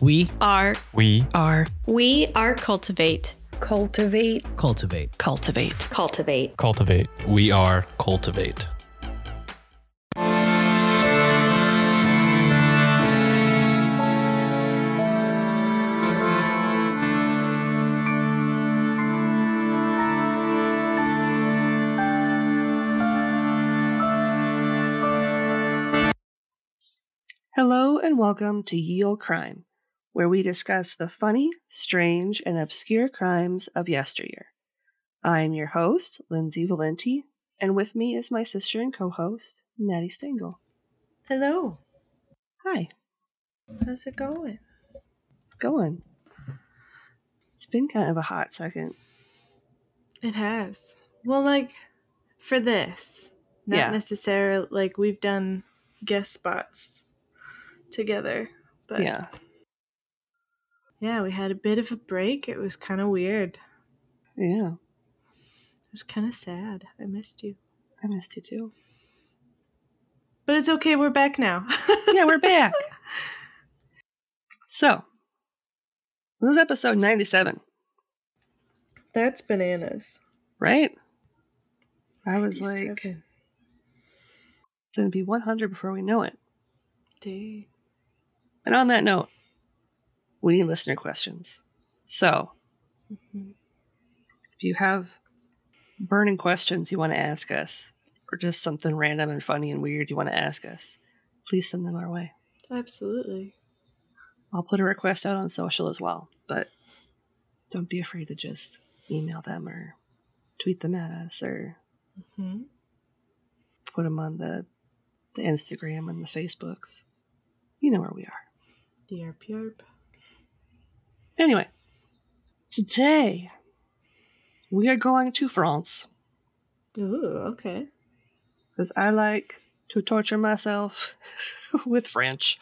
We are cultivate. Cultivate. cultivate. Cultivate. Cultivate. Cultivate. We are cultivate. Hello and welcome to Ye Olde Crime, where we discuss the funny, strange, and obscure crimes of yesteryear. I'm your host, Lindsay Valenti, and with me is my sister and co-host, Maddie Stengel. Hello. Hi. How's it going? It's going. It's been kind of a hot second. It has. Well, for this. Not necessarily, we've done guest spots together. But Yeah. Yeah, we had a bit of a break. It was kind of weird. Yeah. It was kind of sad. I missed you. I missed you too. But it's okay. We're back now. Yeah, we're back. So, this is episode 97, That's bananas. right? I was 97. like, it's going to be 100 before we know it. Dude. And on that note, we need listener questions. So, if you have burning questions you want to ask us, or just something random and funny and weird you want to ask us, please send them our way. Absolutely. I'll put a request out on social as well, but don't be afraid to just email them or tweet them at us or put them on the Instagram and the Facebooks. You know where we are. Yarp yarp. Anyway, today we are going to France Ooh, okay. because I like to torture myself with French.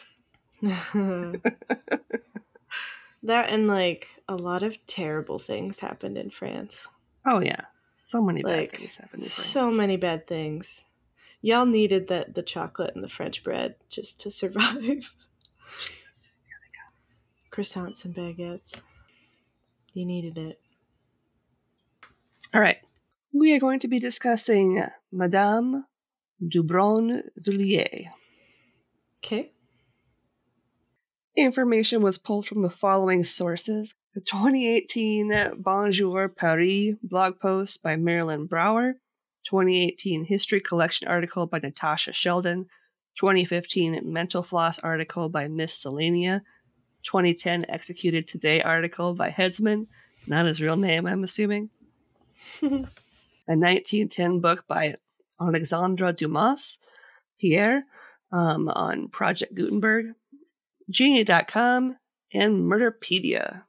That and a lot of terrible things happened in France. Oh yeah, so many bad things happened in France. So many bad things. Y'all needed the chocolate and the French bread just to survive. Jesus, here they go. Croissants and baguettes. You needed it. All right, we are going to be discussing Madame Dubron-Villiers. Okay. Information was pulled from the following sources: the 2018 Bonjour Paris blog post by Marilyn Brower, 2018 History Collection article by Natasha Sheldon, 2015 Mental Floss article by Miss Selenia, 2010 Executed Today article by Headsman, not his real name, I'm assuming, a 1910 book by Alexandre Dumas Pierre on Project Gutenberg, Genie.com, and Murderpedia.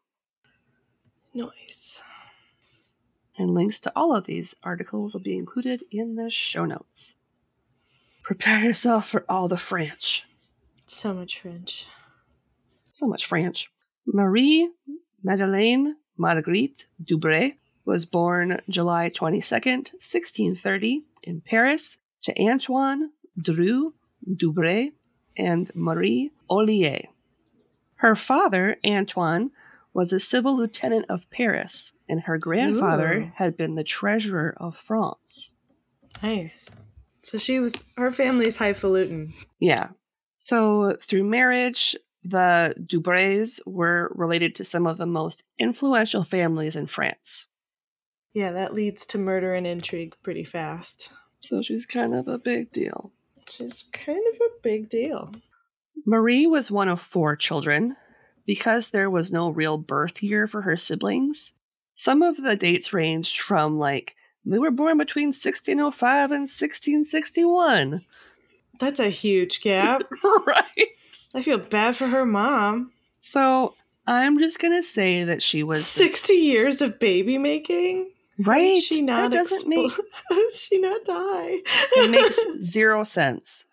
Nice. And links to all of these articles will be included in the show notes. Prepare yourself for all the French. So much French. So much French. Marie Madeleine Marguerite Dubray was born July 22nd, 1630, in Paris, to Antoine Dru Dubray and Marie Ollier. Her father, Antoine, was a civil lieutenant of Paris, and her grandfather had been the treasurer of France. Nice. So her family's highfalutin. Yeah. So through marriage, the Dubrays were related to some of the most influential families in France. Yeah, that leads to murder and intrigue pretty fast. So she's kind of a big deal. She's kind of a big deal. Marie was one of 4 children. Because there was no real birth year for her siblings, some of the dates ranged from, they were born between 1605 and 1661. That's a huge gap. Right? I feel bad for her mom. So, I'm just going to say that she was 60 years of baby making? Right? How did she not How did she not die? It makes 0 sense.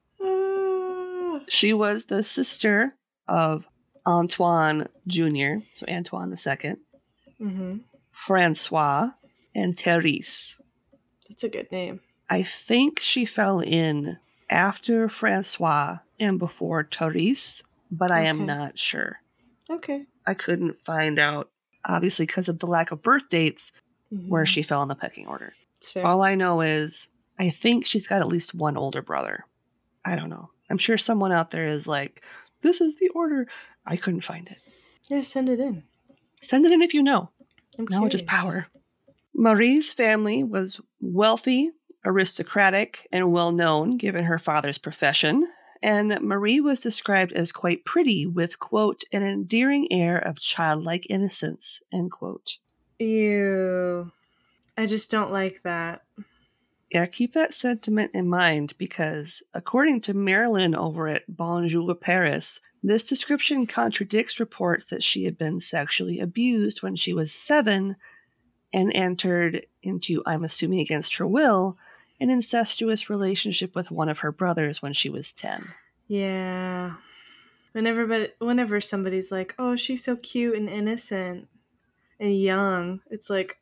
She was the sister of Antoine Jr., so Antoine II, Francois, and Therese. That's a good name. I think she fell in after Francois and before Therese, but I am not sure. Okay. I couldn't find out, obviously because of the lack of birth dates, where she fell in the pecking order. It's fair. All I know is I think she's got at least one older brother. I don't know. I'm sure someone out there is like, this is the order. I couldn't find it. Yeah, send it in. Send it in if you know. I'm Knowledge curious. is power. Marie's family was wealthy, aristocratic, and well known given her father's profession. And Marie was described as quite pretty with, quote, an endearing air of childlike innocence, end quote. Ew. I just don't like that. Yeah, keep that sentiment in mind because, according to Marilyn over at Bonjour Paris, this description contradicts reports that she had been sexually abused when she was 7 and entered into, I'm assuming against her will, an incestuous relationship with one of her brothers when she was 10. Yeah. Whenever somebody's like, oh, she's so cute and innocent and young, it's like,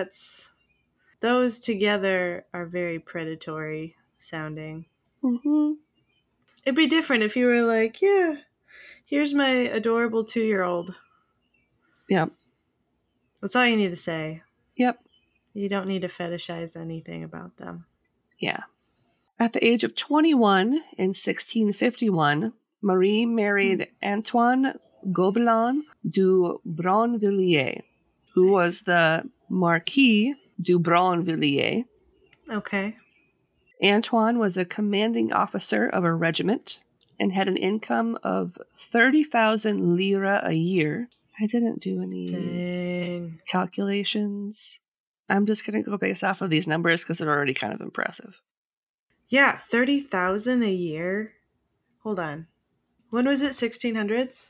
those together are very predatory sounding. Mm-hmm. It'd be different if you were like, yeah, here's my adorable 2-year-old. Yep. That's all you need to say. Yep. You don't need to fetishize anything about them. Yeah. At the age of 21 in 1651, Marie married Antoine Gobelin du Bronvilliers, who was the Marquis du Bronvilliers. Okay. Antoine was a commanding officer of a regiment and had an income of 30,000 lira a year. I didn't do any Dang. calculations. I'm just going to go based off of these numbers because they're already kind of impressive. Yeah, 30,000 a year. Hold on. When was it? 1600s?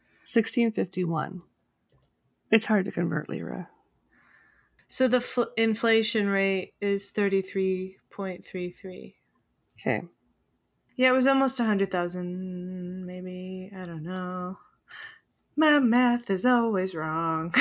1651. It's hard to convert lira. So the inflation rate is 33.33. Okay. Yeah, it was almost 100,000, maybe. I don't know. My math is always wrong.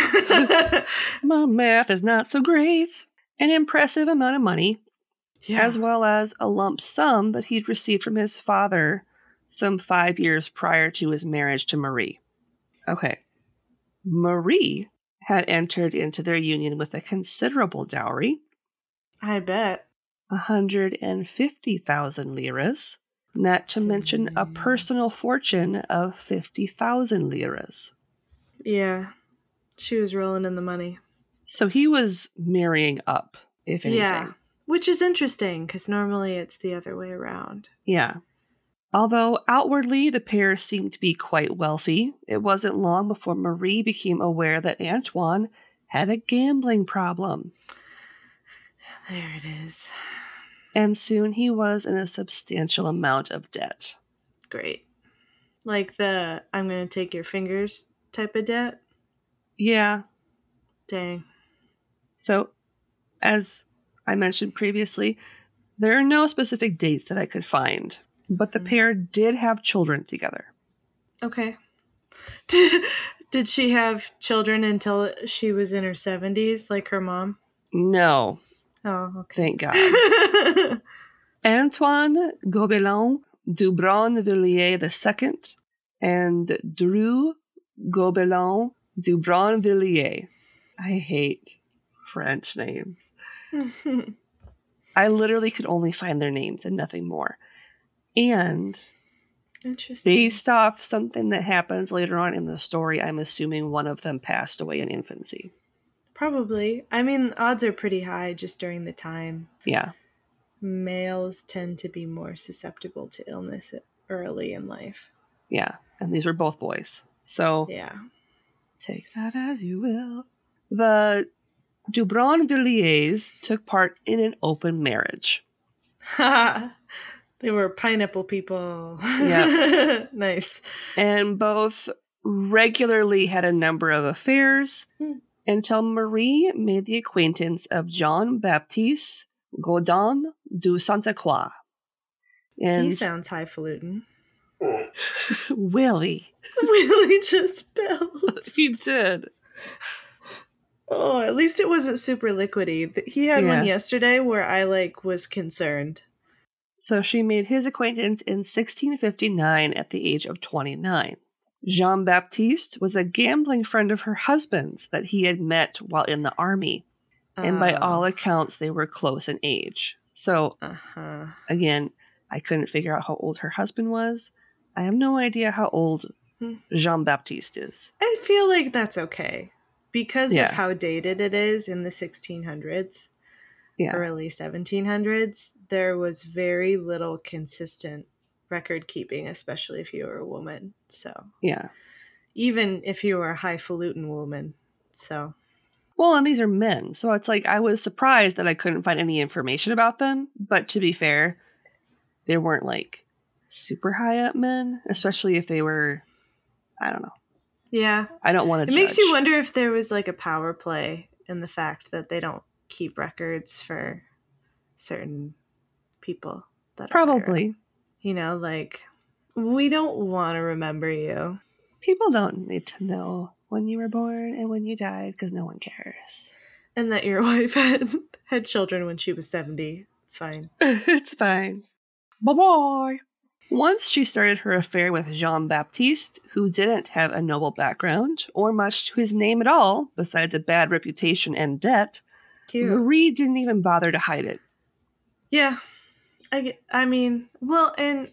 My math is not so great. An impressive amount of money, Yeah. as well as a lump sum that he'd received from his father some 5 years prior to his marriage to Marie. Okay. Marie had entered into their union with a considerable dowry, I bet. 150,000 liras, not to mention a personal fortune of 50,000 liras. Yeah. She was rolling in the money. So he was marrying up, if anything. Yeah. Which is interesting, because normally it's the other way around. Yeah. Although outwardly the pair seemed to be quite wealthy, it wasn't long before Marie became aware that Antoine had a gambling problem. There it is. And soon he was in a substantial amount of debt. Great. Like the I'm going to take your fingers type of debt? Yeah. Dang. So, as I mentioned previously, there are no specific dates that I could find, but the pair did have children together. Okay. Did she have children until she was in her 70s, like her mom? No. Oh, okay. Thank God. Antoine Gobelin du Bronvilliers II and Drew Gobelin du Bronvilliers. I hate French names. I literally could only find their names and nothing more. And Interesting. based off something that happens later on in the story, I'm assuming one of them passed away in infancy. Probably. I mean, odds are pretty high just during the time. Yeah. Males tend to be more susceptible to illness early in life. Yeah. And these were both boys. So Yeah. take that as you will. The du Bronvilliers took part in an open marriage. They were pineapple people. Yeah. Nice. And both regularly had a number of affairs until Marie made the acquaintance of Jean-Baptiste Gaudin du Santa Croix. And He sounds highfalutin. Willie. Willie just belched. He did. Oh, at least it wasn't super liquidy. He had one yesterday where I was concerned. So she made his acquaintance in 1659 at the age of 29. Jean Baptiste was a gambling friend of her husband's that he had met while in the army. And by all accounts, they were close in age. So, again, I couldn't figure out how old her husband was. I have no idea how old Jean Baptiste is. I feel like that's okay. Because Yeah. of how dated it is in the 1600s, Yeah. early 1700s, there was very little consistent record keeping, especially if you were a woman. So, Yeah. even if you were a highfalutin woman. So, Well, and these are men. So it's like I was surprised that I couldn't find any information about them. But to be fair, they weren't like super high up men, especially if they were, I don't know. yeah. I don't want to It makes you wonder if there was like a power play in the fact that they don't keep records for certain people that are higher up. Probably. You know, like, we don't want to remember you. People don't need to know when you were born and when you died because no one cares. And that your wife had children when she was 70. It's fine. It's fine. Bye-bye. Once she started her affair with Jean Baptiste, who didn't have a noble background or much to his name at all besides a bad reputation and debt, Cute. Marie didn't even bother to hide it. Yeah. I mean, well, and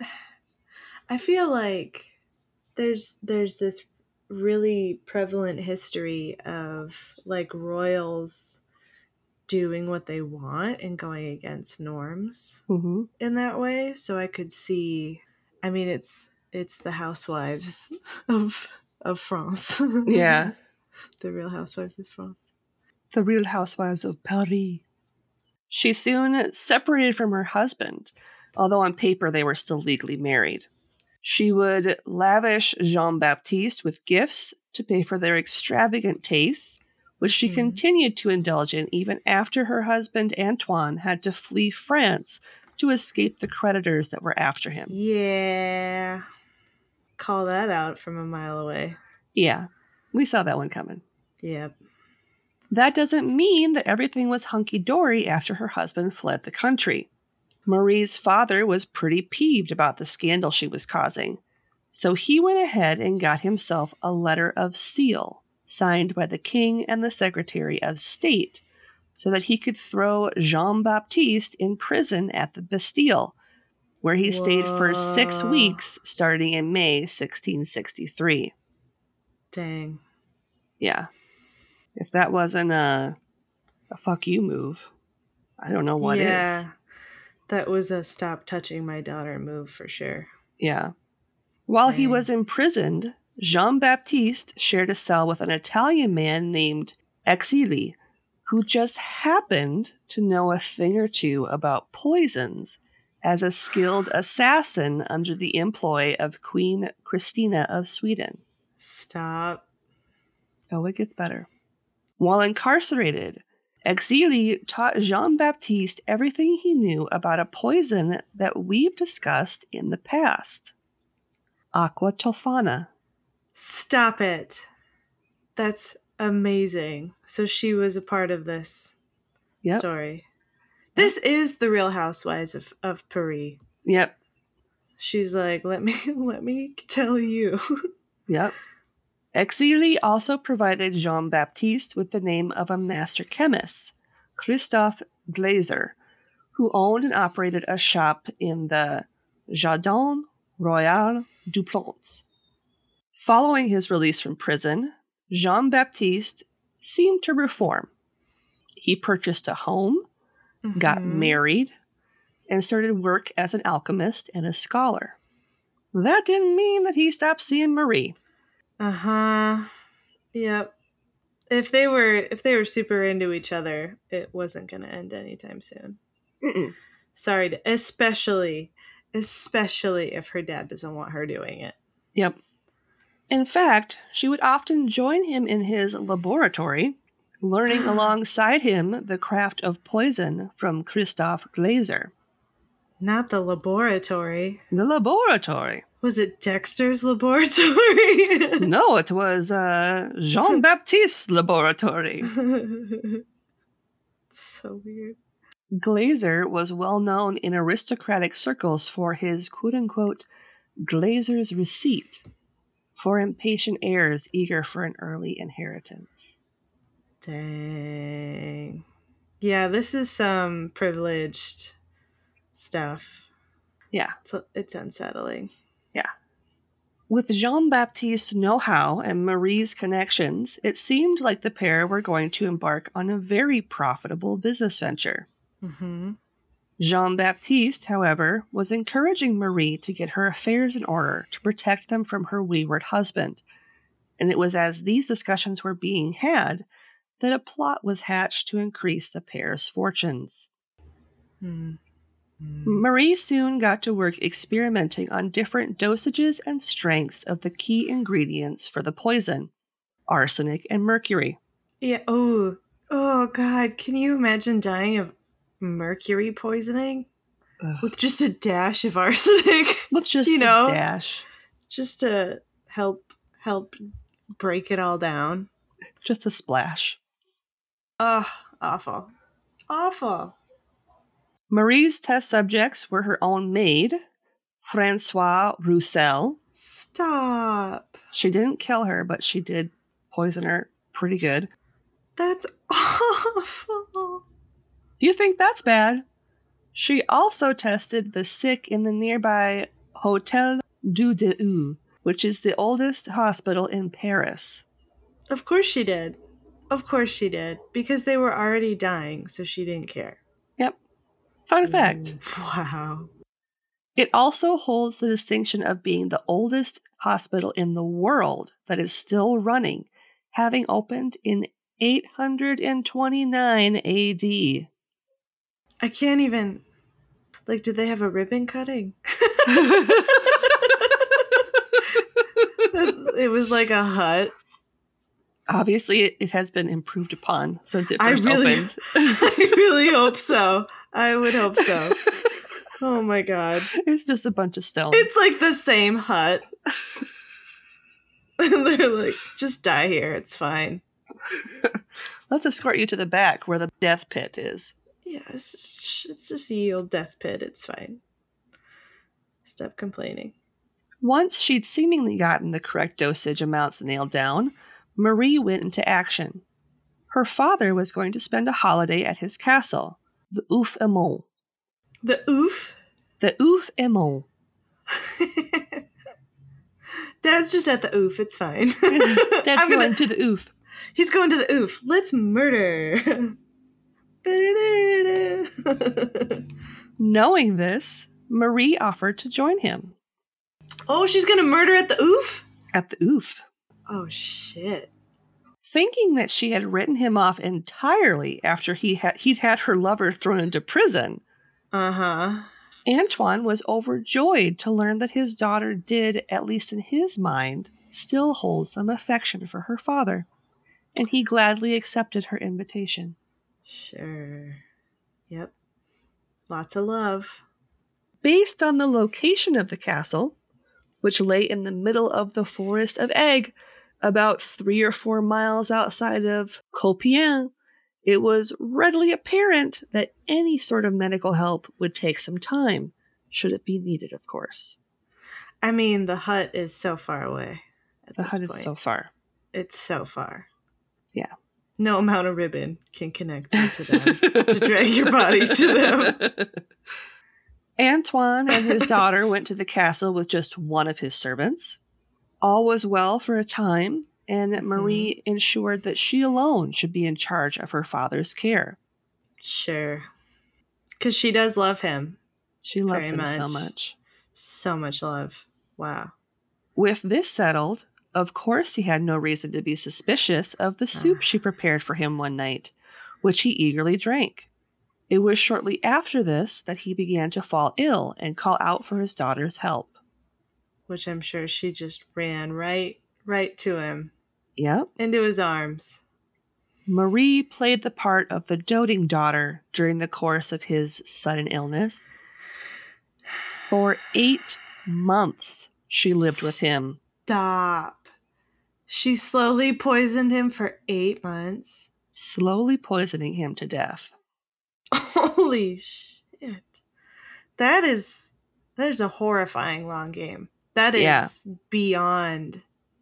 I feel like there's this really prevalent history of like royals doing what they want and going against norms Mm-hmm. in that way. So I could see, I mean, it's the housewives of France. Yeah. The Real Housewives of France. The Real Housewives of Paris. She soon separated from her husband, although on paper they were still legally married. She would lavish Jean Baptiste with gifts to pay for their extravagant tastes, which she continued to indulge in even after her husband Antoine had to flee France to escape the creditors that were after him. Yeah. Call that out from a mile away. Yeah, we saw that one coming. Yep. That doesn't mean that everything was hunky-dory after her husband fled the country. Marie's father was pretty peeved about the scandal she was causing, so he went ahead and got himself a letter of seal signed by the king and the Secretary of State so that he could throw Jean Baptiste in prison at the Bastille, where he stayed for 6 weeks starting in May 1663. Dang. Yeah. If that wasn't a fuck you move, I don't know what is. That was a stop touching my daughter move for sure. Yeah. While he was imprisoned, Jean Baptiste shared a cell with an Italian man named Exili, who just happened to know a thing or two about poisons as a skilled assassin under the employ of Queen Christina of Sweden. Stop. Oh, it gets better. While incarcerated, Exili taught Jean Baptiste everything he knew about a poison that we've discussed in the past. Aqua Tofana. Stop it. That's amazing. So she was a part of this story. This is the Real Housewives of Paris. Yep. She's like, let me tell you. Yep. Exili also provided Jean Baptiste with the name of a master chemist, Christophe Glaser, who owned and operated a shop in the Jardin Royal du Plonge. Following his release from prison, Jean Baptiste seemed to reform. He purchased a home, got married, and started work as an alchemist and a scholar. That didn't mean that he stopped seeing Marie. Yep. If they were super into each other, it wasn't going to end anytime soon. Mm-mm. Sorry, especially if her dad doesn't want her doing it. Yep. In fact, she would often join him in his laboratory, learning alongside him the craft of poison from Christophe Glaser. Not the laboratory. The laboratory. Was it Dexter's laboratory? No, it was Jean Baptiste's laboratory. So weird. Glaser was well known in aristocratic circles for his quote-unquote Glaser's receipt, for impatient heirs eager for an early inheritance. Dang. Yeah, this is some privileged stuff. Yeah. So it's unsettling. Yeah. With Jean-Baptiste's know-how and Marie's connections, it seemed like the pair were going to embark on a very profitable business venture. Mm-hmm. Jean-Baptiste, however, was encouraging Marie to get her affairs in order to protect them from her wayward husband. And it was as these discussions were being had that a plot was hatched to increase the pair's fortunes. Mm-hmm. Marie soon got to work experimenting on different dosages and strengths of the key ingredients for the poison, arsenic and mercury. Yeah. Oh, God. Can you imagine dying of mercury poisoning? Ugh. With just a dash of arsenic? With just a dash. Just to help break it all down. Just a splash. Ugh, awful. Awful. Marie's test subjects were her own maid, Francois Roussel. Stop. She didn't kill her, but she did poison her pretty good. That's awful. You think that's bad? She also tested the sick in the nearby Hôtel du Dehou, which is the oldest hospital in Paris. Of course she did. Of course she did. Because they were already dying, so she didn't care. Yep. Fun fact. Wow. It also holds the distinction of being the oldest hospital in the world that is still running, having opened in 829 AD. I can't even... Like, did they have a ribbon cutting? It was like a hut. Obviously, it has been improved upon since it first opened. I really hope so. I would hope so. Oh my God. It's just a bunch of stones. It's like the same hut. And they're like, just die here. It's fine. Let's escort you to the back where the death pit is. Yeah, it's just the old death pit. It's fine. Stop complaining. Once she'd seemingly gotten the correct dosage amounts nailed down, Marie went into action. Her father was going to spend a holiday at his castle, the Ouf-Aimont. The oof? The Ouf-Aimont. Dad's just at the oof. It's fine. Dad's going to the oof. He's going to the oof. Let's murder. Knowing this, Marie offered to join him. Oh, she's going to murder at the oof? At the oof. Oh, shit. Thinking that she had written him off entirely after he'd had her lover thrown into prison, Antoine was overjoyed to learn that his daughter did, at least in his mind, still hold some affection for her father, and he gladly accepted her invitation. Sure. Yep. Lots of love. Based on the location of the castle, which lay in the middle of the Forest of Aigle, about 3 or 4 miles outside of Compiègne, it was readily apparent that any sort of medical help would take some time, should it be needed, of course. I mean, the hut is so far away. The hut is so far. It's so far. Yeah. No amount of ribbon can connect you to them, to drag your body to them. Antoine and his daughter went to the castle with just one of his servants. All was well for a time, and Marie ensured that she alone should be in charge of her father's care. Sure. Because she does love him. She loves him so much. So much love. Wow. With this settled, of course he had no reason to be suspicious of the soup she prepared for him one night, which he eagerly drank. It was shortly after this that he began to fall ill and call out for his daughter's help. Which I'm sure she just ran right to him. Yep. Into his arms. Marie played the part of the doting daughter during the course of his sudden illness. For 8 months, she lived with him. Stop. She slowly poisoned him for 8 months. Slowly poisoning him to death. Holy shit. That is a horrifying long game. That is beyond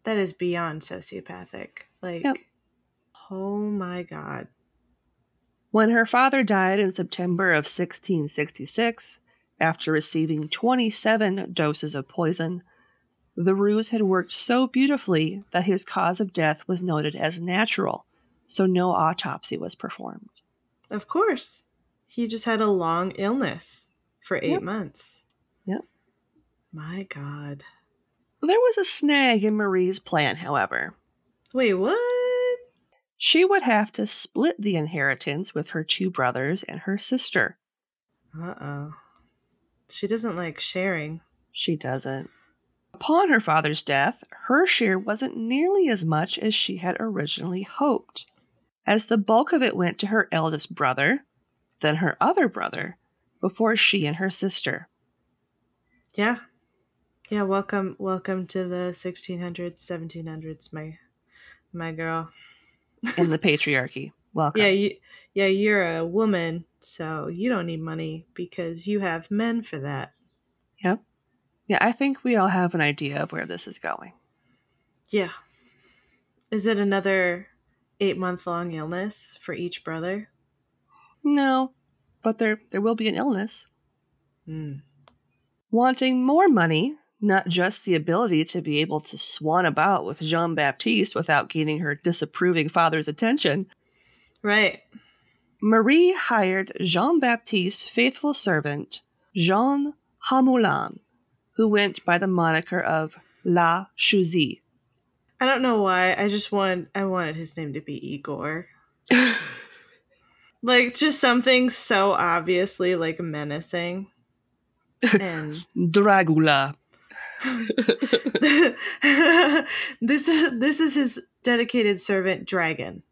That is beyond sociopathic. Like, Yep. oh my God. When her father died in September of 1666, after receiving 27 doses of poison, the ruse had worked so beautifully that his cause of death was noted as natural, so no autopsy was performed. Of course. He just had a long illness for 8 months. Yep. My God. There was a snag in Marie's plan, however. Wait, what? She would have to split the inheritance with her 2 brothers and her sister. Uh-oh. She doesn't like sharing. She doesn't. Upon her father's death, her share wasn't nearly as much as she had originally hoped, as the bulk of it went to her eldest brother, then her other brother, before she and her sister. Yeah. Yeah, welcome to the 1600s, 1700s, my girl. In the patriarchy. Welcome. You're a woman, so you don't need money because you have men for that. Yep. Yeah, I think we all have an idea of where this is going. Yeah. Is it another 8-month-long illness for each brother? No, but there will be an illness. Hmm. Wanting more money, not just the ability to be able to swan about with Jean-Baptiste without gaining her disapproving father's attention, Right. Marie hired Jean-Baptiste's faithful servant, Jean Hamoulin, who went by the moniker of La Chousie. I don't know why. I wanted his name to be Igor. Like, just something so obviously, like, menacing. And Dragula. this is his dedicated servant, Dragon.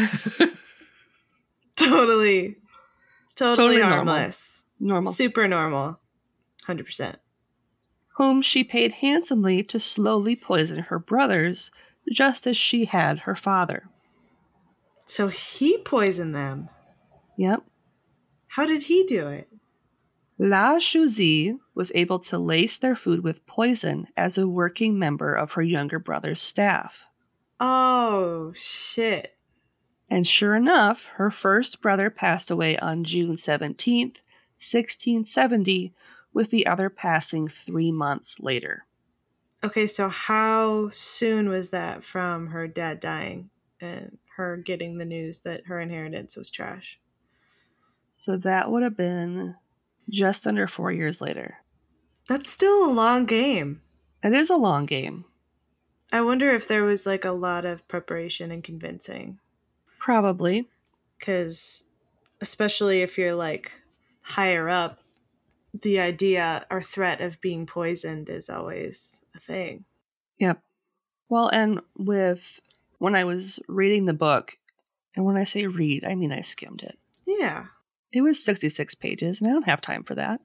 Totally harmless. Normal. Super normal. 100%. Whom she paid handsomely to slowly poison her brothers, just as she had her father. So he poisoned them. Yep. How did he do it? La Chousie was able to lace their food with poison as a working member of her younger brother's staff. Oh, shit. And sure enough, her first brother passed away on June 17th, 1670, with the other passing 3 months later. Okay, so how soon was that from her dad dying and her getting the news that her inheritance was trash? So that would have been just under 4 years later. That's still a long game. It is a long game. I wonder if there was like a lot of preparation and convincing. Probably. Because especially if you're like higher up, the idea or threat of being poisoned is always a thing. Yep. Well, and when I was reading the book, and when I say read, I mean I skimmed it. Yeah. It was 66 pages, and I don't have time for that.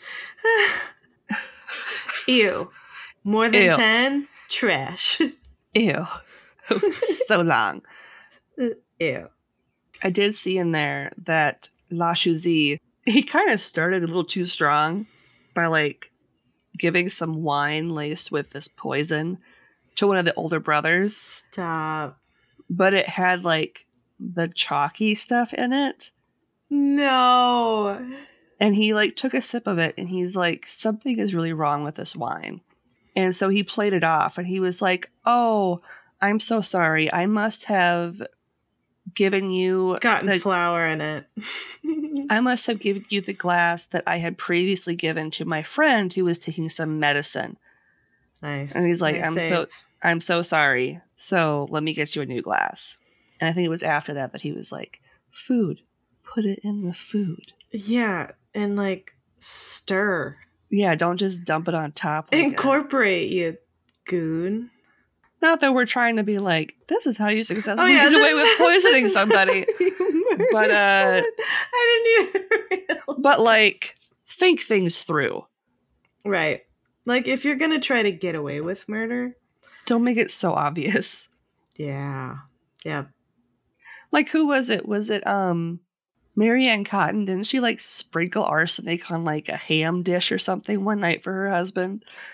Ew. More than Ew. 10? Trash. Ew. It was so long. Ew. I did see in there that La Chousie, he kind of started a little too strong by like giving some wine laced with this poison to one of the older brothers. Stop. But it had like the chalky stuff in it. No. And he like took a sip of it and he's like, something is really wrong with this wine. And so he played it off and he was like, oh, I'm so sorry. I must have given you gotten flour in it. I must have given you the glass that I had previously given to my friend who was taking some medicine. Nice. And he's like, nice I'm so sorry. So let me get you a new glass. And I think it was after that he was like, food, put it in the food. Yeah. And like stir. Yeah. Don't just dump it on top. Like incorporate, you goon. Not that we're trying to be like, this is how you successfully get away with poisoning somebody. But I didn't even realize. But like, think things through. Right. Like if you're gonna try to get away with murder, don't make it so obvious. Yeah. Yeah. Like who was it? Was it Marianne Cotton? Didn't she like sprinkle arsenic on like a ham dish or something one night for her husband?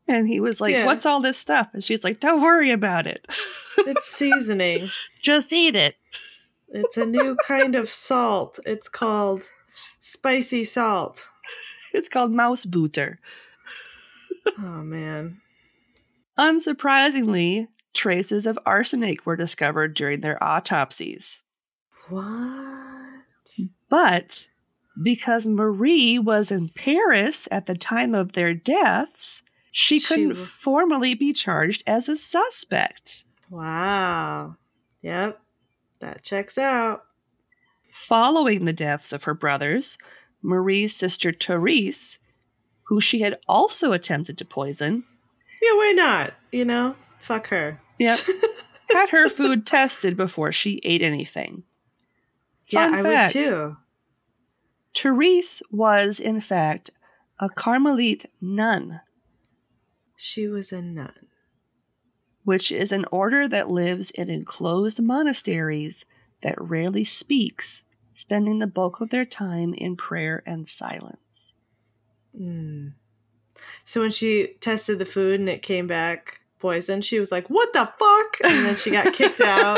And he was like, Yeah. what's all this stuff? And she's like, don't worry about it. It's seasoning. Just eat it. It's a new kind of salt. It's called spicy salt. It's called Mausbutter. Oh, man. Unsurprisingly, traces of arsenic were discovered during their autopsies. What? But because Marie was in Paris at the time of their deaths, she couldn't formally be charged as a suspect. Wow. Yep. That checks out. Following the deaths of her brothers, Marie's sister Therese, who she had also attempted to poison. Yeah, why not? You know? Fuck her. Yep. Had her food tested before she ate anything. Yeah, Fun fact, I would too. Therese was, in fact, a Carmelite nun. She was a nun. Which is an order that lives in enclosed monasteries that rarely speaks, spending the bulk of their time in prayer and silence. Mm. So when she tested the food and it came back poison, she was like, what the fuck? And then she got kicked out.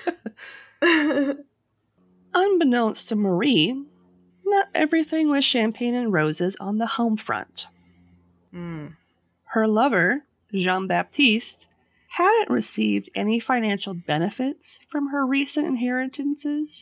Unbeknownst to Marie, not everything was champagne and roses on the home front. Mm. Her lover, Jean-Baptiste, hadn't received any financial benefits from her recent inheritances,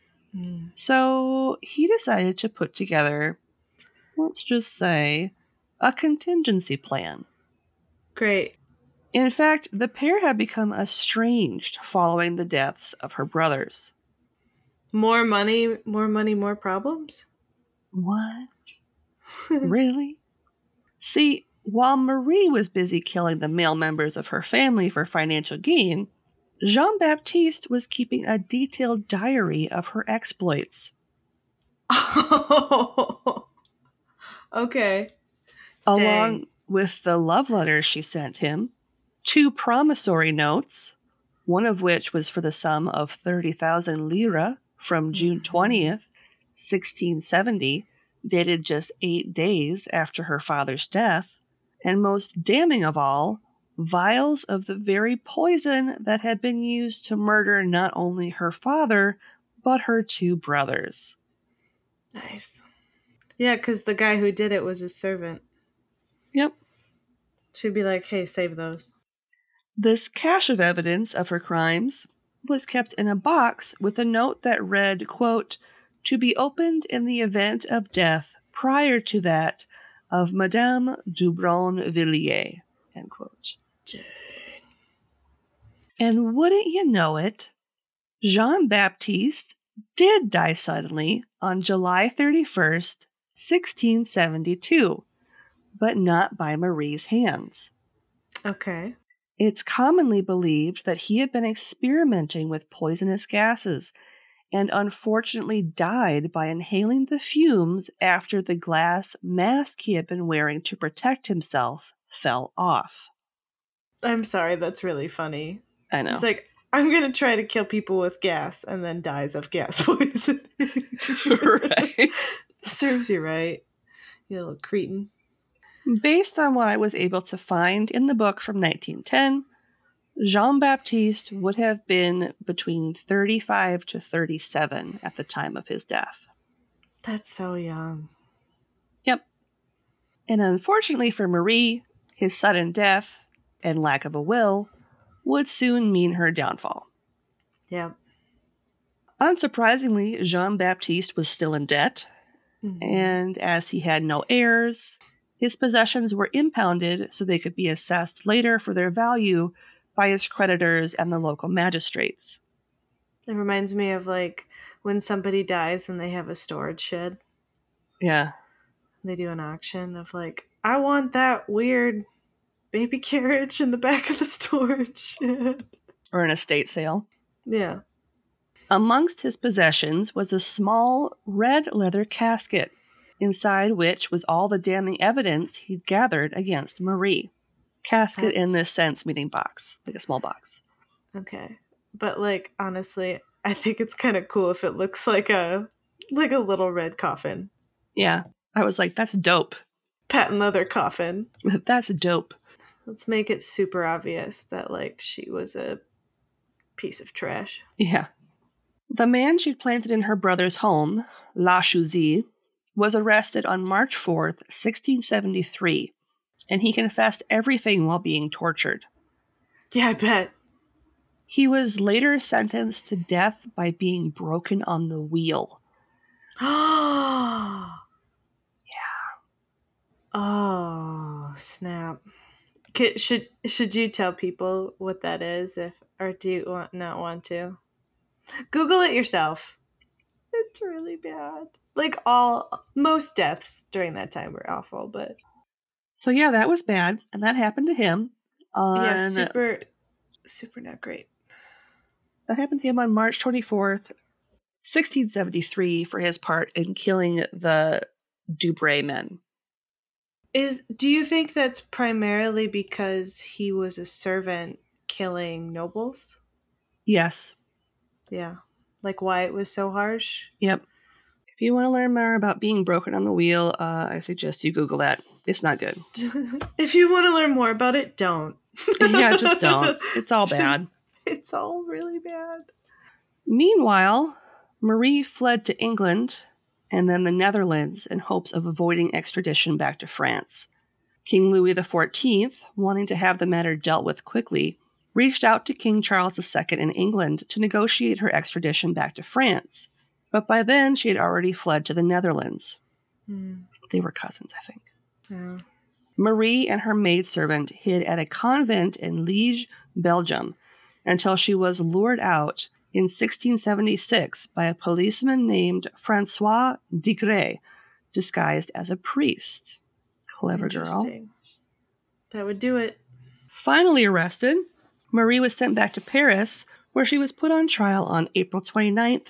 so he decided to put together, let's just say, a contingency plan. Great. In fact, the pair had become estranged following the deaths of her brothers. More money, more problems? What? Really? See, while Marie was busy killing the male members of her family for financial gain, Jean-Baptiste was keeping a detailed diary of her exploits. Oh, okay. Along with the love letters she sent him, 2 promissory notes, one of which was for the sum of 30,000 lira from June 20th, 1670, dated just 8 days after her father's death, and most damning of all, vials of the very poison that had been used to murder not only her father, but her 2 brothers. Nice. Yeah, because the guy who did it was his servant. Yep. She'd be like, hey, save those. This cache of evidence of her crimes was kept in a box with a note that read, quote, to be opened in the event of death prior to that of Madame Dubron-Villiers, end quote. Dang. And wouldn't you know it, Jean-Baptiste did die suddenly on July 31st, 1672, but not by Marie's hands. Okay. It's commonly believed that he had been experimenting with poisonous gases and unfortunately died by inhaling the fumes after the glass mask he had been wearing to protect himself fell off. I'm sorry, that's really funny. I know. It's like, I'm going to try to kill people with gas and then dies of gas poisoning. Right. Serves you right, you little cretin. Based on what I was able to find in the book from 1910, Jean-Baptiste would have been between 35 to 37 at the time of his death. That's so young. Yep. And unfortunately for Marie, his sudden death and lack of a will would soon mean her downfall. Yeah. Unsurprisingly, Jean-Baptiste was still in debt, and as he had no heirs, his possessions were impounded so they could be assessed later for their value by his creditors and the local magistrates. It reminds me of like when somebody dies and they have a storage shed. Yeah. They do an auction of like, I want that weird baby carriage in the back of the storage shed. Or an estate sale. Yeah. Amongst his possessions was a small red leather casket, inside which was all the damning evidence he'd gathered against Marie. Casket in this sense meaning box, like a small box. Okay. But like, honestly, I think it's kind of cool if it looks like a little red coffin. Yeah. I was like, that's dope. Patent leather coffin. That's dope. Let's make it super obvious that, like, she was a piece of trash. Yeah. The man she'd planted in her brother's home, La Chouzy, was arrested on March 4th, 1673, and he confessed everything while being tortured. Yeah, I bet. He was later sentenced to death by being broken on the wheel. Yeah. Oh, snap. Should you tell people what that is, or do you not want to? Google it yourself. It's really bad. Like, most deaths during that time were awful, but So yeah, that was bad, and that happened to him. yeah, super not great. That happened to him on March 24th, 1673, for his part in killing the Dubray men. Do you think that's primarily because he was a servant killing nobles? Yes. Yeah. Like, why it was so harsh? Yep. If you want to learn more about being broken on the wheel, I suggest you Google that. It's not good. If you want to learn more about it, don't. Yeah, just don't. It's all bad. It's all really bad. Meanwhile, Marie fled to England and then the Netherlands in hopes of avoiding extradition back to France. King Louis XIV, wanting to have the matter dealt with quickly, reached out to King Charles II in England to negotiate her extradition back to France. But by then, she had already fled to the Netherlands. They were cousins, I think. Yeah. Marie and her maidservant hid at a convent in Liege, Belgium, until she was lured out in 1676 by a policeman named Francois Digray, disguised as a priest. Clever girl. That would do it. Finally arrested, Marie was sent back to Paris, where she was put on trial on April 29th,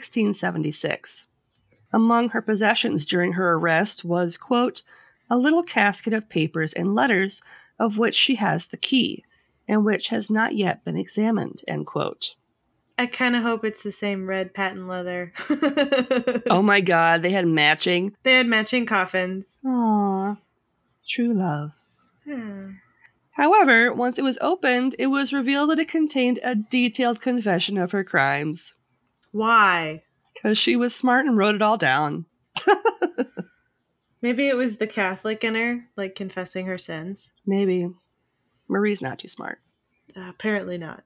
1676. Among her possessions during her arrest was, quote, a little casket of papers and letters of which she has the key, and which has not yet been examined, end quote. I kind of hope it's the same red patent leather. Oh my god, they had matching? They had matching coffins. Aww. True love. Hmm. However, once it was opened, it was revealed that it contained a detailed confession of her crimes. Why? Because she was smart and wrote it all down. Maybe it was the Catholic in her, like confessing her sins. Maybe. Marie's not too smart. Apparently not.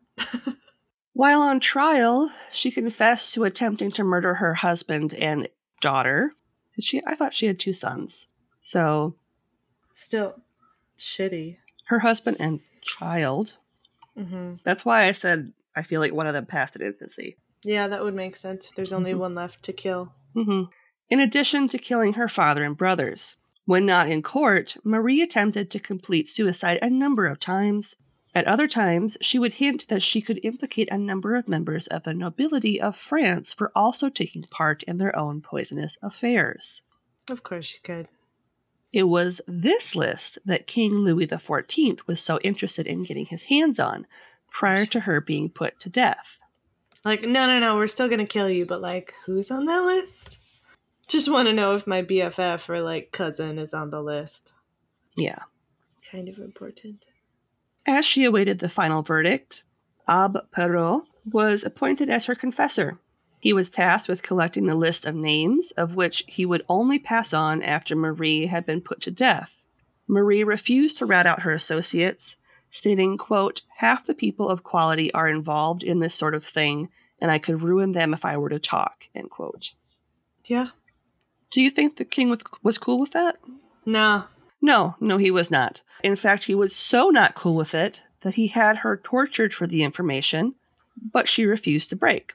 While on trial, she confessed to attempting to murder her husband and daughter. I thought she had 2 sons. So... Still shitty. Her husband and child. Mm-hmm. That's why I said I feel like one of them passed at infancy. Yeah, that would make sense. There's only one left to kill. Mm-hmm. In addition to killing her father and brothers. When not in court, Marie attempted to complete suicide a number of times. At other times, she would hint that she could implicate a number of members of the nobility of France for also taking part in their own poisonous affairs. Of course she could. It was this list that King Louis XIV was so interested in getting his hands on prior to her being put to death. Like, no, we're still going to kill you, but, like, who's on that list? Just want to know if my BFF or, like, cousin is on the list. Yeah. Kind of important. As she awaited the final verdict, Abbe Perrot was appointed as her confessor. He was tasked with collecting the list of names, of which he would only pass on after Marie had been put to death. Marie refused to rat out her associates, stating, quote, half the people of quality are involved in this sort of thing, and I could ruin them if I were to talk, end quote. Yeah. Do you think the king was cool with that? No. No, he was not. In fact, he was so not cool with it that he had her tortured for the information, but she refused to break.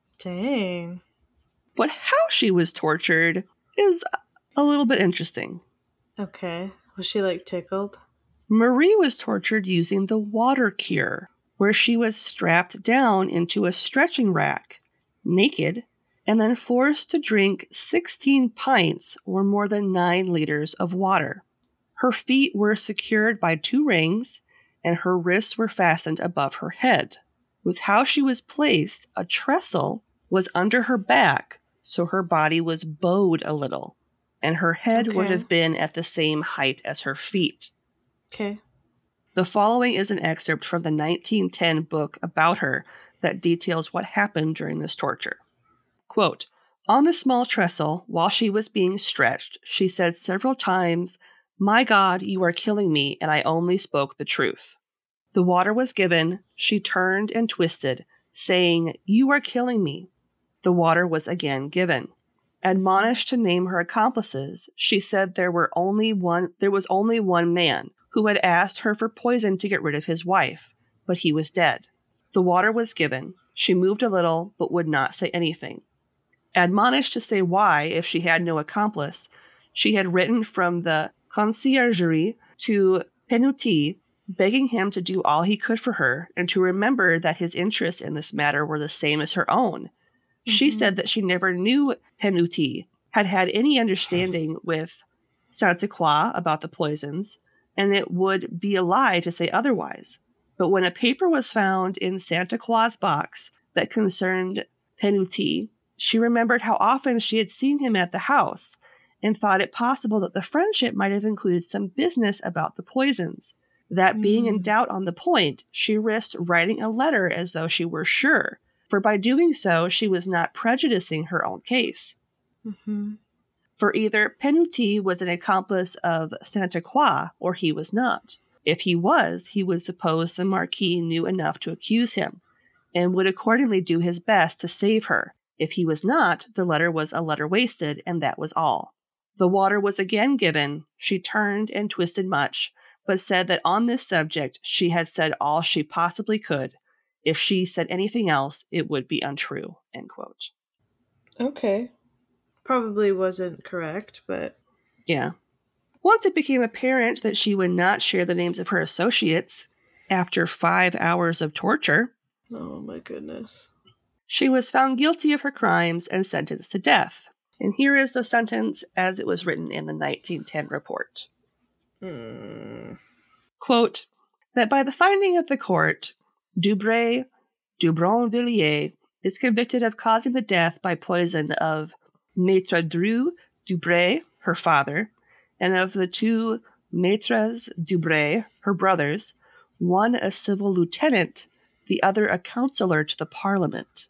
Dang. But how she was tortured is a little bit interesting. Okay. Was she, like, tickled? Marie was tortured using the water cure, where she was strapped down into a stretching rack, naked, and then forced to drink 16 pints or more than 9 liters of water. Her feet were secured by 2 rings, and her wrists were fastened above her head. With how she was placed, a trestle was under her back, so her body was bowed a little, and her head would have been at the same height as her feet. Okay. The following is an excerpt from the 1910 book about her that details what happened during this torture. Quote, "On the small trestle, while she was being stretched, she said several times, 'My God, you are killing me, and I only spoke the truth.' The water was given. She turned and twisted, saying, 'You are killing me.' The water was again given. Admonished to name her accomplices, she said there was only one man who had asked her for poison to get rid of his wife, but he was dead. The water was given. She moved a little, but would not say anything. Admonished to say why, if she had no accomplice, she had written from the conciergerie to Penuti, begging him to do all he could for her and to remember that his interests in this matter were the same as her own. She said that she never knew Penuti had had any understanding with Santa Claus about the poisons, and it would be a lie to say otherwise. But when a paper was found in Santa Claus' box that concerned Penuti, she remembered how often she had seen him at the house and thought it possible that the friendship might have included some business about the poisons. That being in doubt on the point, she risked writing a letter as though she were sure, for by doing so, she was not prejudicing her own case. For either Penuti was an accomplice of Santa Claus, or he was not. If he was, he would suppose the Marquis knew enough to accuse him, and would accordingly do his best to save her. If he was not, the letter was a letter wasted, and that was all. The water was again given. She turned and twisted much, but said that on this subject she had said all she possibly could. If she said anything else, it would be untrue." End quote. Okay. Probably wasn't correct, but... Yeah. Once it became apparent that she would not share the names of her associates, after 5 hours of torture... Oh my goodness. She was found guilty of her crimes and sentenced to death. And here is the sentence as it was written in the 1910 report. Quote, "That by the finding of the court, Dubronvilliers is convicted of causing the death by poison of Maître Dreux Dubray, her father, and of the 2 Maîtres Dubray, her brothers, one a civil lieutenant, the other a counselor to the Parliament.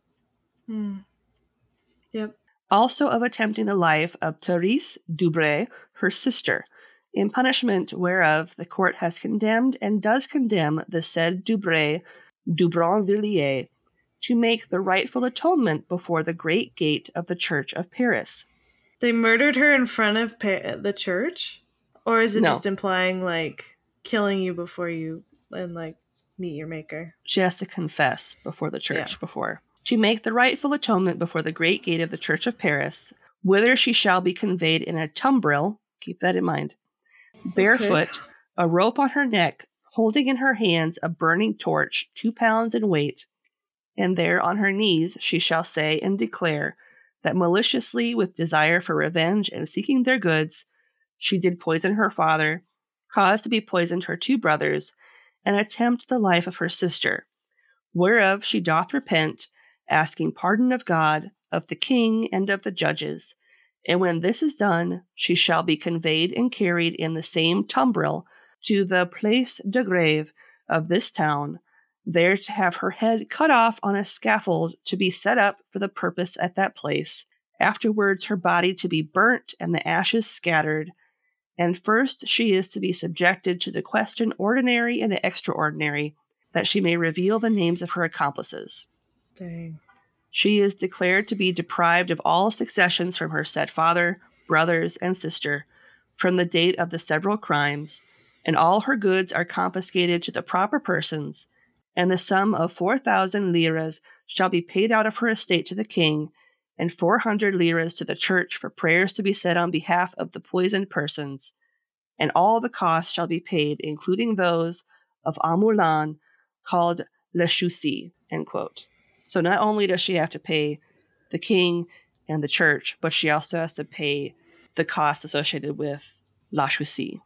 Yep. Also of attempting the life of Therese Dubray, her sister, in punishment whereof the court has condemned and does condemn the said Dubronvilliers to make the rightful atonement before the great gate of the Church of Paris." They murdered her in front of the church? Or is it No. just implying, like, killing you before you, and, like, meet your maker? She has to confess before the church Yeah. before. "To make the rightful atonement before the great gate of the Church of Paris, whither she shall be conveyed in a tumbril," keep that in mind, "barefoot, a rope on her neck, holding in her hands a burning torch 2 pounds in weight, and there on her knees she shall say and declare that maliciously, with desire for revenge and seeking their goods, she did poison her father, cause to be poisoned her 2 brothers, and attempt the life of her sister, whereof she doth repent, asking pardon of God, of the king, and of the judges. And when this is done, she shall be conveyed and carried in the same tumbril to the Place de Grève of this town, there to have her head cut off on a scaffold to be set up for the purpose at that place, afterwards her body to be burnt and the ashes scattered, and first she is to be subjected to the question ordinary and extraordinary, that she may reveal the names of her accomplices. Dang. She is declared to be deprived of all successions from her said father, brothers, and sister, from the date of the several crimes, and all her goods are confiscated to the proper persons, and the sum of 4,000 liras shall be paid out of her estate to the king, and 400 liras to the church for prayers to be said on behalf of the poisoned persons, and all the costs shall be paid, including those of Amoulin, called Le Choussy." End quote. So not only does she have to pay the king and the church, but she also has to pay the costs associated with La Choussy.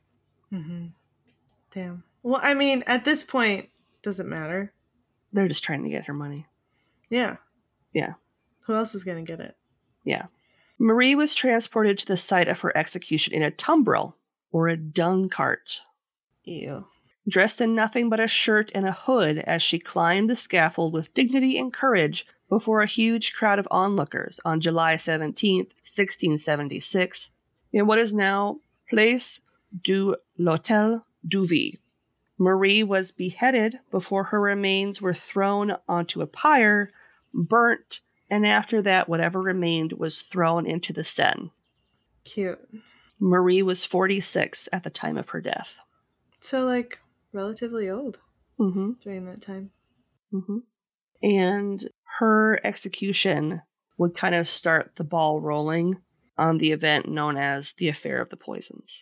Damn. Well, I mean, at this point, doesn't matter. They're just trying to get her money. Yeah. Yeah. Who else is going to get it? Yeah. Marie was transported to the site of her execution in a tumbril, or a dung cart. Ew. dressed in nothing but a shirt and a hood as she climbed the scaffold with dignity and courage before a huge crowd of onlookers on July 17th, 1676, in what is now Place du l'Hôtel de Ville. Marie was beheaded before her remains were thrown onto a pyre, burnt, and after that, whatever remained was thrown into the Seine. Cute. Marie was 46 at the time of her death. So, like, relatively old Mm-hmm. during that time. Mm-hmm. And her execution would kind of start the ball rolling on the event known as the Affair of the Poisons.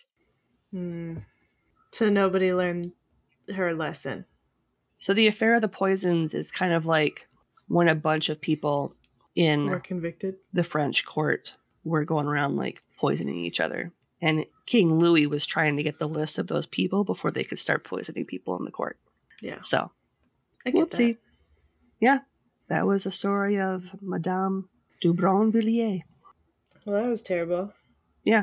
So nobody learned her lesson. So the Affair of the Poisons is kind of like when a bunch of people in Were convicted. the French court were going around like poisoning each other. And King Louis was trying to get the list of those people before they could start poisoning people in the court. Yeah. So, I get whoopsie. that. Yeah, that was a story of Madame du Brinvilliers. Well, that was terrible. Yeah,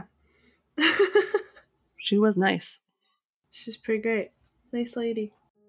she was nice. She's pretty great. Nice lady.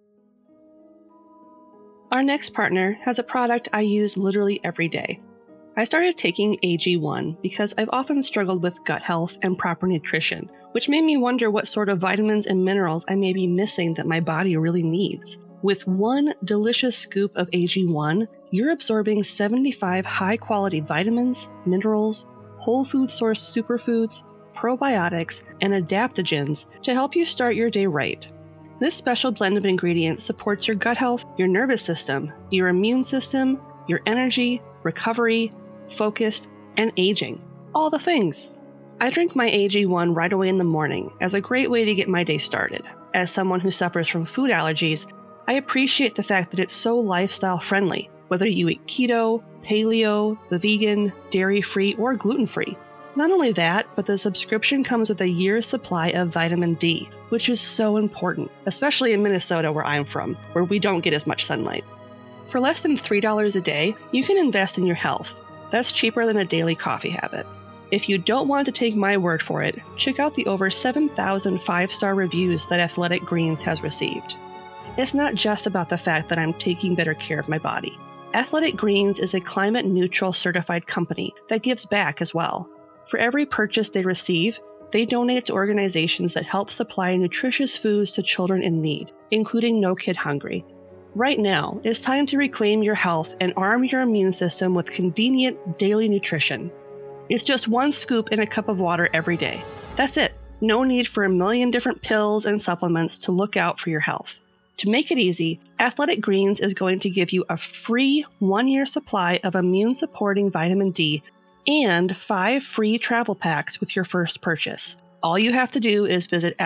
Our next partner has a product I use literally every day. I started taking AG1 because I've often struggled with gut health and proper nutrition, which made me wonder what sort of vitamins and minerals I may be missing that my body really needs. With one delicious scoop of AG1, you're absorbing 75 high-quality vitamins, minerals, whole food source superfoods, probiotics, and adaptogens to help you start your day right. This special blend of ingredients supports your gut health, your nervous system, your immune system, your energy, recovery, focus, and aging. All the things. I drink my AG1 right away in the morning as a great way to get my day started. As someone who suffers from food allergies, I appreciate the fact that it's so lifestyle friendly, whether you eat keto, paleo, vegan, dairy-free, or gluten-free. Not only that, but the subscription comes with a year's supply of vitamin D, which is so important, especially in Minnesota where I'm from, where we don't get as much sunlight. For less than $3 a day, you can invest in your health. That's cheaper than a daily coffee habit. If you don't want to take my word for it, check out the over 7,000 5-star reviews that Athletic Greens has received. It's not just about the fact that I'm taking better care of my body. Athletic Greens is a climate-neutral certified company that gives back as well. For every purchase they receive, they donate to organizations that help supply nutritious foods to children in need, including No Kid Hungry. Right now, it's time to reclaim your health and arm your immune system with convenient daily nutrition. It's just one scoop in a cup of water every day. That's it. No need for a million different pills and supplements to look out for your health. To make it easy, Athletic Greens is going to give you a free 1-year supply of immune-supporting vitamin D and 5 free travel packs with your first purchase. All you have to do is visit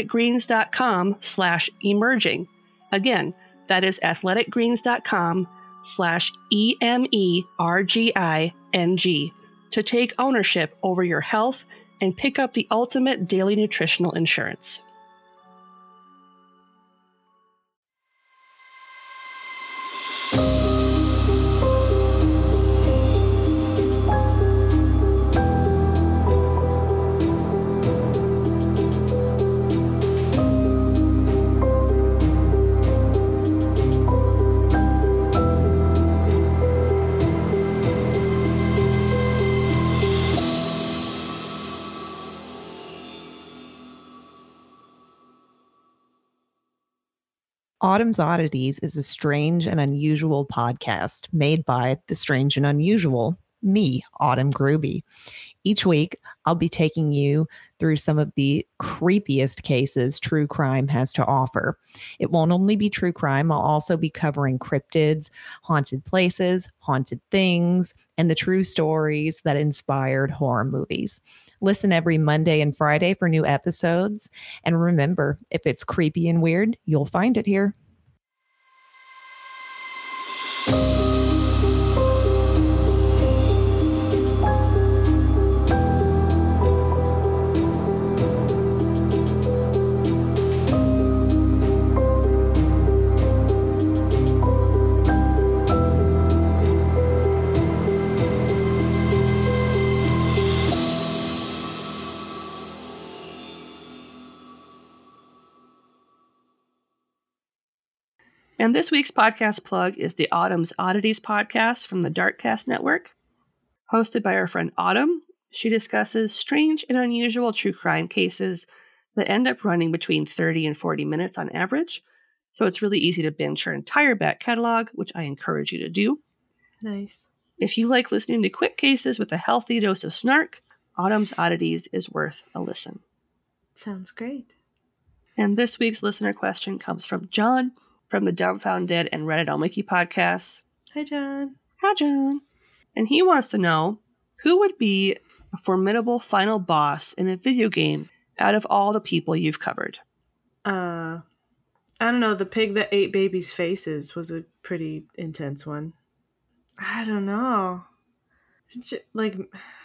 athleticgreens.com/emerging. Again, that is athleticgreens.com/EMERGING to take ownership over your health and pick up the ultimate daily nutritional insurance. Autumn's Oddities is a strange and unusual podcast made by The Strange and Unusual, me, Autumn Gruby. Each week, I'll be taking you through some of the creepiest cases true crime has to offer. It won't only be true crime, I'll also be covering cryptids, haunted places, haunted things, and the true stories that inspired horror movies. Listen every Monday and Friday for new episodes. And remember, if it's creepy and weird, you'll find it here. And this week's podcast plug is the Autumn's Oddities podcast from the Darkcast Network. Hosted by our friend Autumn, she discusses strange and unusual true crime cases that end up running between 30 and 40 minutes on average. So it's really easy to binge her entire back catalog, which I encourage you to do. Nice. If you like listening to quick cases with a healthy dose of snark, Autumn's Oddities is worth a listen. Sounds great. And this week's listener question comes from John from the Dumbfounded and Reddit on Wiki podcasts. Hi, John. Hi, John. And he wants to know, who would be a formidable final boss in a video game out of all the people you've covered? I don't know. The pig that ate babies' faces was a pretty intense one. I don't know. Like,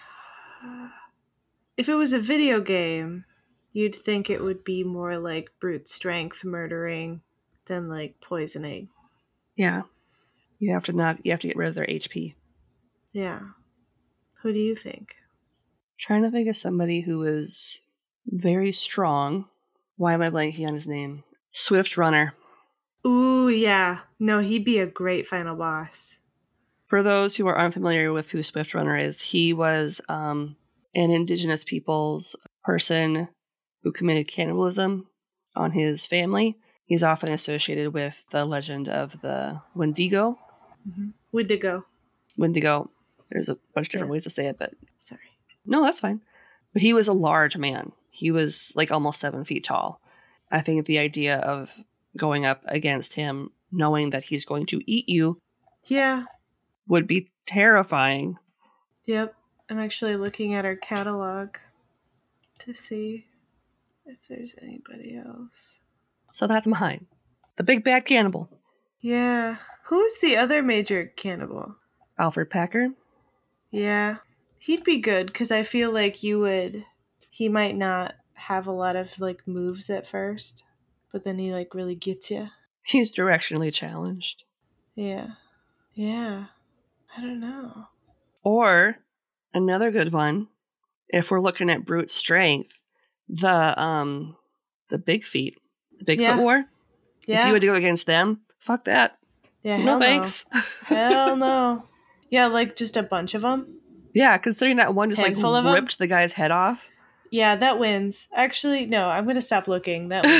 if it was a video game, you'd think it would be more like brute strength murdering than like poisoning. Yeah. You have to get rid of their HP. Yeah. Who do you think? Trying to think of somebody who is very strong. Why am I blanking on his name? Swift Runner. Ooh, yeah. No, he'd be a great final boss. For those who are unfamiliar with who Swift Runner is, he was an indigenous peoples person who committed cannibalism on his family. He's often associated with the legend of the Wendigo. Mm-hmm. Wendigo. Wendigo. There's a bunch of different ways to say it, but... Sorry. No, that's fine. But he was a large man. He was like almost 7 feet tall. I think the idea of going up against him, knowing that he's going to eat you... Yeah. Would be terrifying. Yep. I'm actually looking at our catalog to see if there's anybody else. So that's mine. The big bad cannibal. Yeah. Who's the other major cannibal? Alfred Packer. Yeah. He'd be good because I feel like he might not have a lot of like moves at first, but then he like really gets you. He's directionally challenged. Yeah. Yeah. I don't know. Or another good one, if we're looking at brute strength, the Big Feet, the Bigfoot War. Yeah. If you had to go against them, fuck that. Yeah. No thanks. Hell no. Yeah, like just a bunch of them. Yeah, considering that one just Handful like ripped the guy's head off. Yeah, that wins. Actually, no, I'm gonna stop looking. That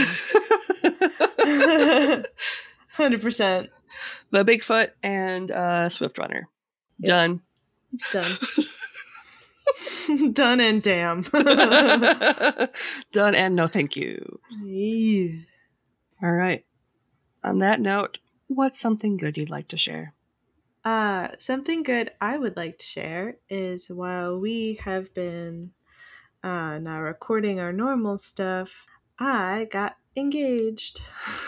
wins. 100%. The Bigfoot and Swift Runner. Done. Done. Done and damn. Done and no thank you. Yeah. All right. On that note, what's something good you'd like to share? Something good I would like to share is while we have been now recording our normal stuff, I got engaged.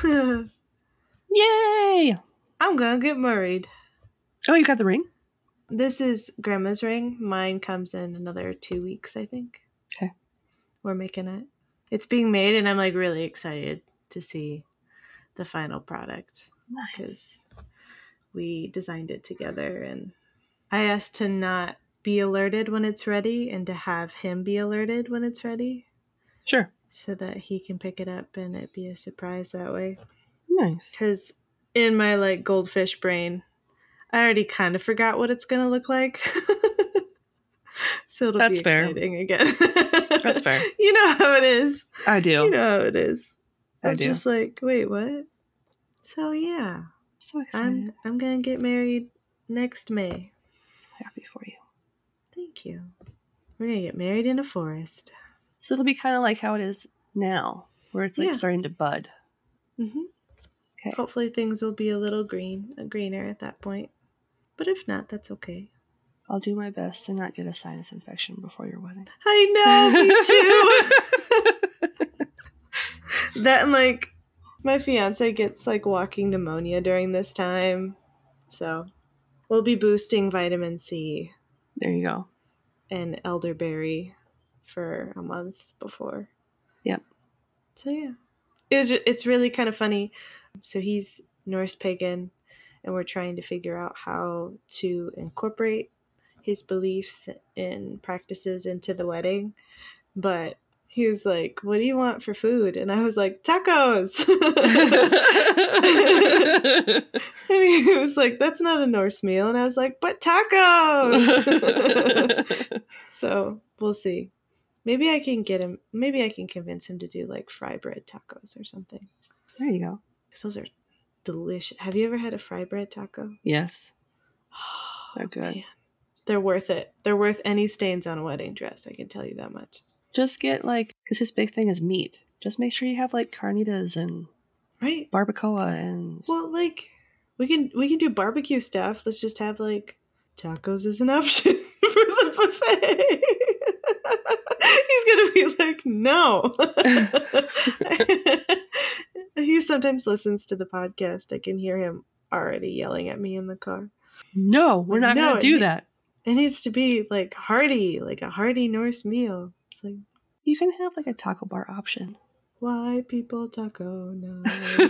Yay! I'm gonna get married. Oh, you got the ring? This is Grandma's ring. Mine comes in another 2 weeks, I think. Okay. We're making it. It's being made, and I'm like really excited to see the final product. Nice. Because we designed it together, and I asked to not be alerted when it's ready and to have him be alerted when it's ready. Sure. So that he can pick it up and it be a surprise that way. Nice. Because in my like goldfish brain, I already kind of forgot what it's going to look like. So it'll be exciting again. That's fair. You know how it is. I do. You know how it is. I I'm do. just like, wait, what? So yeah. So excited. I'm going to get married next May. So happy for you. Thank you. We're going to get married in a forest. So it'll be kind of like how it is now, where it's like starting to bud. Mm-hmm. Okay. Hopefully things will be a little greener at that point. But if not, that's okay. I'll do my best to not get a sinus infection before your wedding. I know, me too. That and like my fiance gets like walking pneumonia during this time. So we'll be boosting vitamin C. There you go. And elderberry for a month before. Yep. So yeah. It's really kind of funny. So he's Norse pagan, and we're trying to figure out how to incorporate his beliefs and practices into the wedding. But He was like, "What do you want for food?" And I was like, "Tacos." And he was like, "That's not a Norse meal." And I was like, "But tacos." So we'll see. Maybe I can convince him to do like fry bread tacos or something. There you go. Because those are delicious. Have you ever had a fry bread taco? Yes. They're good. Man. They're worth it. They're worth any stains on a wedding dress. I can tell you that much. Just get because his big thing is meat. Just make sure you have carnitas and barbacoa and. Well, we can do barbecue stuff. Let's just have tacos as an option for the buffet. He's gonna be like, no. He sometimes listens to the podcast. I can hear him already yelling at me in the car. No, we're not gonna do that. It needs to be hearty, like a hearty Norse meal. It's like you can have a taco bar option. Why people taco night?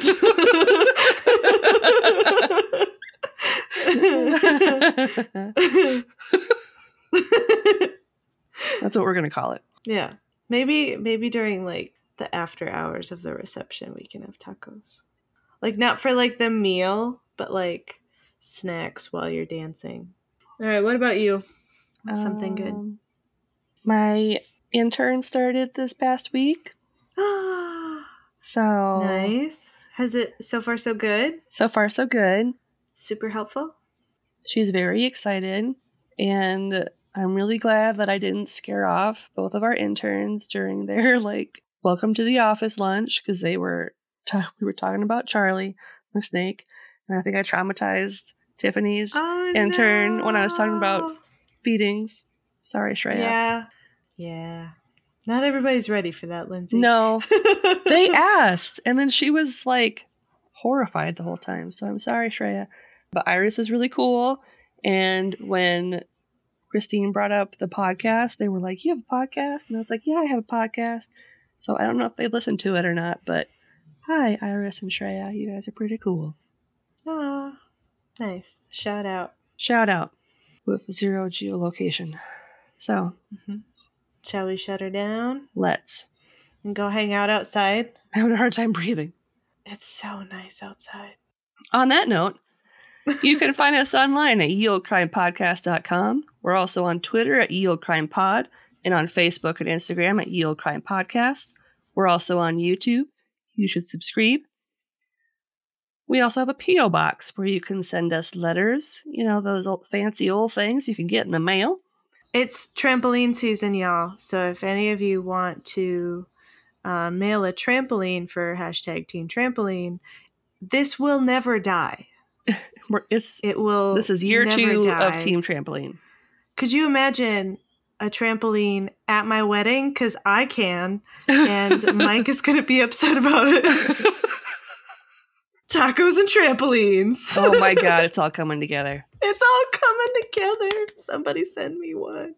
That's what we're gonna call it. Yeah, maybe during the after hours of the reception we can have tacos, not for the meal, but snacks while you're dancing. All right, what about you? What's something good? My intern started this past week. So nice. Has it so far so good? So far so good. Super helpful. She's very excited, and I'm really glad that I didn't scare off both of our interns during their welcome to the office lunch, because we were talking about Charlie the snake, and I think I traumatized Tiffany's intern when I was talking about feedings. Sorry, Shreya. Yeah. Not everybody's ready for that, Lindsay. No. They asked, and then she was horrified the whole time. So I'm sorry, Shreya. But Iris is really cool. And when Christine brought up the podcast, they were like, "You have a podcast?" And I was like, "Yeah, I have a podcast." So I don't know if they listened to it or not, but hi, Iris and Shreya. You guys are pretty cool. Aw, nice. Shout out. Shout out with 0 geolocation. So, shall we shut her down? Let's. And go hang out outside? I'm having a hard time breathing. It's so nice outside. On that note, you can find us online at yeoldecrimepodcast.com. We're also on Twitter at yeoldcrimepod and on Facebook and Instagram at yeoldcrimepodcast. We're also on YouTube. You should subscribe. We also have a P.O. box where you can send us letters. You know, those old, fancy old things you can get in the mail. It's trampoline season, y'all. So if any of you want to mail a trampoline for #Team Trampoline, this will never die. This is year 2 of Team Trampoline. Could you imagine a trampoline at my wedding? Because I can, and Mike is going to be upset about it. Tacos and trampolines. Oh my God, it's all coming together. It's all coming together. Somebody send me one.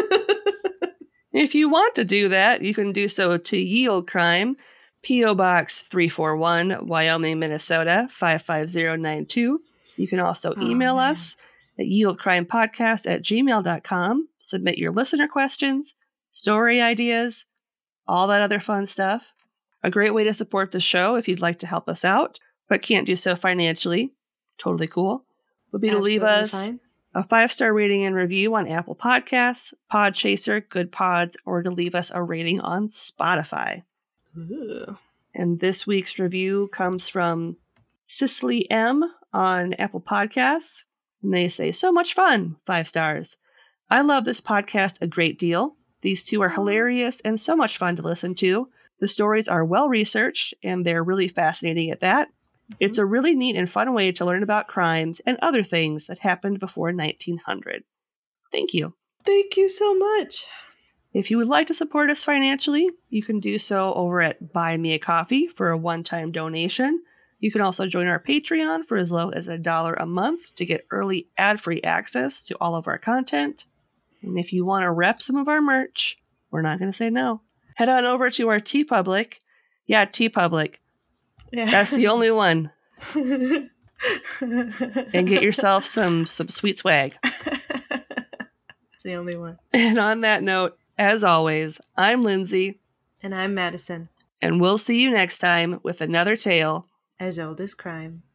If you want to do that, you can do so to Yield Crime, P.O. Box 341, Wyoming, Minnesota 55092. You can also email us at yieldcrimepodcast@gmail.com. Submit your listener questions, story ideas, all that other fun stuff. A great way to support the show if you'd like to help us out, but can't do so financially, totally cool, would be to leave us a 5-star rating and review on Apple Podcasts, Podchaser, Good Pods, or to leave us a rating on Spotify. Ooh. And this week's review comes from Cicely M on Apple Podcasts. And they say, "So much fun, 5 stars. I love this podcast a great deal. These two are hilarious and so much fun to listen to. The stories are well researched and they're really fascinating at that. It's a really neat and fun way to learn about crimes and other things that happened before 1900. Thank you." Thank you so much. If you would like to support us financially, you can do so over at Buy Me a Coffee for a one-time donation. You can also join our Patreon for as low as $1 a month to get early ad-free access to all of our content. And if you want to rep some of our merch, we're not going to say no. Head on over to our TeePublic. Yeah, TeePublic. Yeah. That's the only one. And get yourself some sweet swag. It's the only one. And on that note, as always, I'm Lindsay. And I'm Madison. And we'll see you next time with another tale as old as crime.